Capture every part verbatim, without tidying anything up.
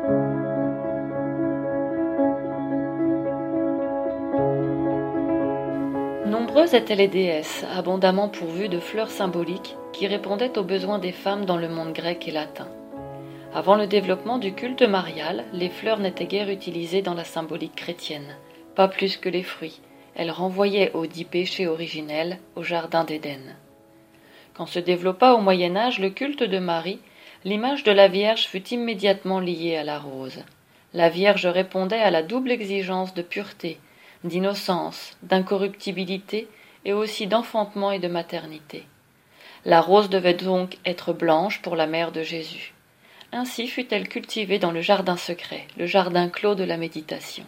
Nombreuses étaient les déesses, abondamment pourvues de fleurs symboliques qui répondaient aux besoins des femmes dans le monde grec et latin. Avant le développement du culte marial, les fleurs n'étaient guère utilisées dans la symbolique chrétienne, pas plus que les fruits. Elles renvoyaient aux dix péchés originels au jardin d'Éden. Quand se développa au Moyen Âge le culte de Marie, l'image de la Vierge fut immédiatement liée à la rose. La Vierge répondait à la double exigence de pureté, d'innocence, d'incorruptibilité et aussi d'enfantement et de maternité. La rose devait donc être blanche pour la mère de Jésus. Ainsi fut-elle cultivée dans le jardin secret, le jardin clos de la méditation.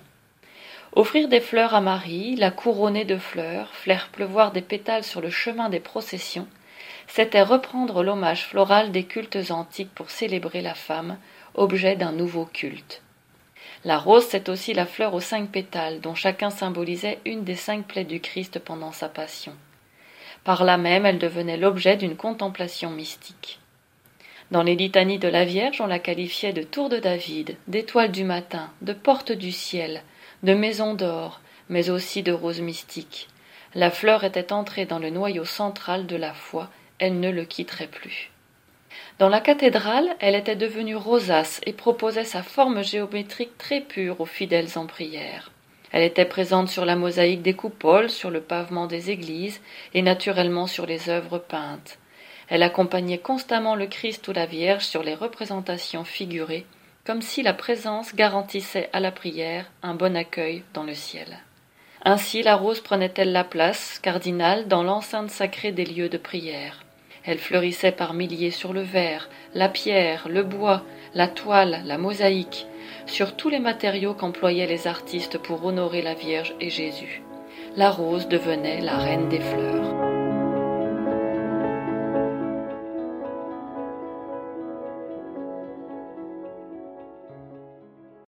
Offrir des fleurs à Marie, la couronner de fleurs, faire pleuvoir des pétales sur le chemin des processions, c'était reprendre l'hommage floral des cultes antiques pour célébrer la femme, objet d'un nouveau culte. La rose, c'est aussi la fleur aux cinq pétales, dont chacun symbolisait une des cinq plaies du Christ pendant sa passion. Par là même, elle devenait l'objet d'une contemplation mystique. Dans les litanies de la Vierge, on la qualifiait de tour de David, d'étoile du matin, de porte du ciel, de maison d'or, mais aussi de rose mystique. La fleur était entrée dans le noyau central de la foi, elle ne le quitterait plus. Dans la cathédrale, elle était devenue rosace et proposait sa forme géométrique très pure aux fidèles en prière. Elle était présente sur la mosaïque des coupoles, sur le pavement des églises et naturellement sur les œuvres peintes. Elle accompagnait constamment le Christ ou la Vierge sur les représentations figurées, comme si la présence garantissait à la prière un bon accueil dans le ciel. Ainsi la rose prenait-elle la place cardinale dans l'enceinte sacrée des lieux de prière. Elle fleurissait par milliers sur le verre, la pierre, le bois, la toile, la mosaïque, sur tous les matériaux qu'employaient les artistes pour honorer la Vierge et Jésus. La rose devenait la reine des fleurs.